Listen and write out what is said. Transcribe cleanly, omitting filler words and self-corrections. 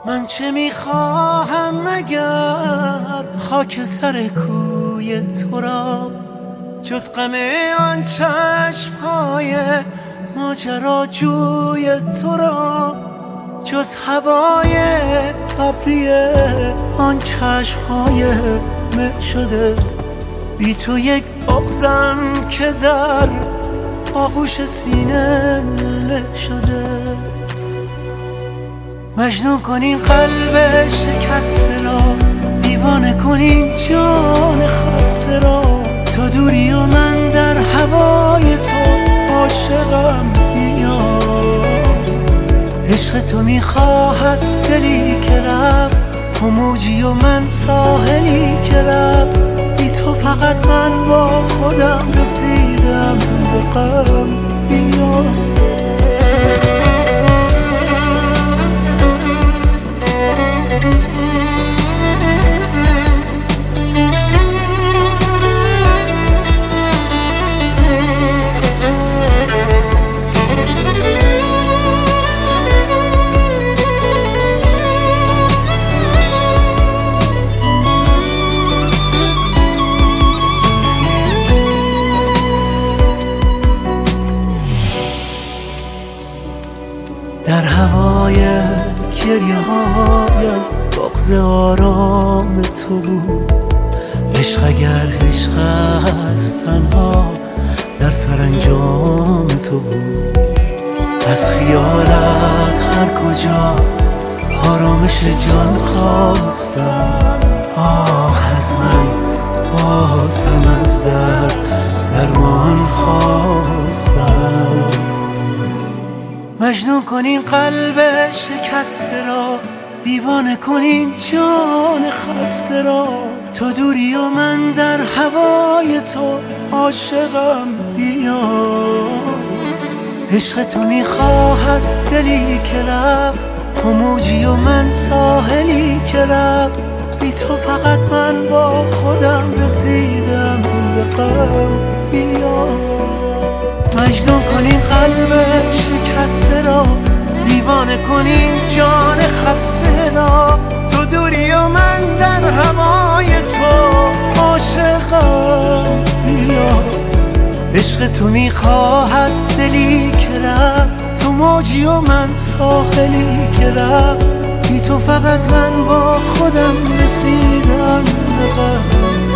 من چه میخواهم مگر خاک سر کوی تو را، جز غم آن چشمهای ماجراجوی تو را، جز هوای ابری آن چشمهای مه شده. بی تو یک بغضم که در آغوش سینه له شده. مجنون کنین قلب شکسته را، دیوانه کنین جان خسته را. تو دوری و من در هوای تو عاشقم بیا. عشق تو میخواهد دلی که رفت، تو موجی و من ساحلی که رفت. بی تو فقط من با خودم رسیدم به غم بیا. در هوای گریه هایم بغض آرام تو بود. عشق اگر عشق است تنها در سرانجام تو بود. از خیالت هر کجا آرامش جان خواستم. آه از من باز هم از درمان خواستم. مجنون کنین قلب شکسته را، دیوانه کنین جان خسته را. تو دوری و من در هوای تو عاشقم بیا. عشق تو میخواهد دلی که رفت، تو موجی و من ساحلی که رفت. بی تو فقط من با خودم رسیدم به غم بیا. مجنون کنین قلب شکسته را، دیوانه کنین جان خسته را. تو دوری و من در هوای تو عاشقم بیا. عشق تو میخواهد دلی که رفت، تو موجی و من ساحلی که رفت. بی تو فقط من با خودم رسیدم به غم